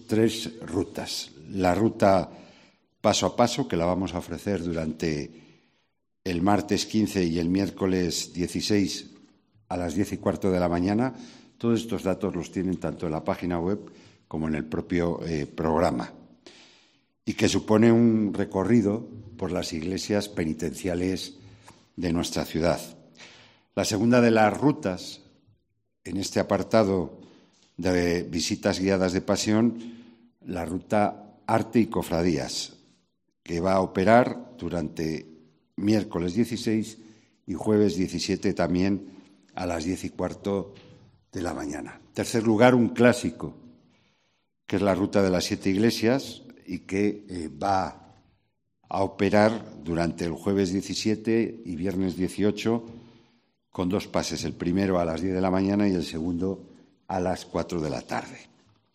tres rutas. La ruta paso a paso, que la vamos a ofrecer durante el martes 15 y el miércoles 16 a las 10:15 de la mañana. Todos estos datos los tienen tanto en la página web como en el propio programa, y que supone un recorrido por las iglesias penitenciales de nuestra ciudad. La segunda de las rutas, en este apartado de visitas guiadas de pasión, la ruta Arte y Cofradías, que va a operar durante miércoles 16 y jueves 17 también a las 10:15 de la mañana. En tercer lugar, un clásico, que es la ruta de las 7 iglesias y que va a operar durante el jueves 17 y viernes 18 con 2 pases, el primero a las 10 de la mañana y el segundo a las 4 de la tarde.